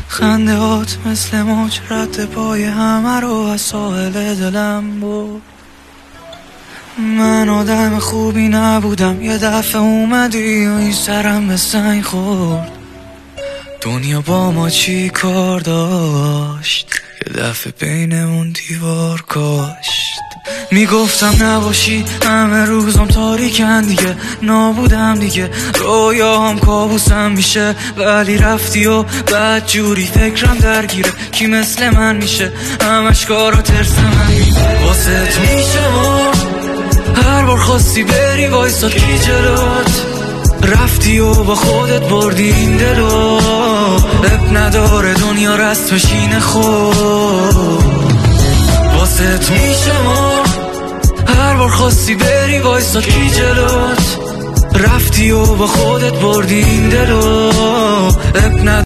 خندهات مثل موج رد پای همه رو از ساحل دلم بود. من آدم خوبی نبودم، یه دفعه اومدی و این سرم به سنگ خورد. دنیا با ما چی کار داشت، یه دفعه بینمون دیوار کاشت. میگفتم نباشی همه روزم تاریکن دیگه، نابودم دیگه، رویاهم کابوسم میشه. ولی رفتی و بد جوری فکرم درگیره، کی مثل من میشه؟ همش کارا ترس من واسه تو میشه و هر بار خواستی بری وایساد کی جلوت. رفتی و با خودت بردی این دلو، اب نداره دنیا رست بشینه خود. واسه تو میشه و هر بار خواستی بری وایساد کی جلوت. رفتی و با خودت بردی این دلو، اب نداره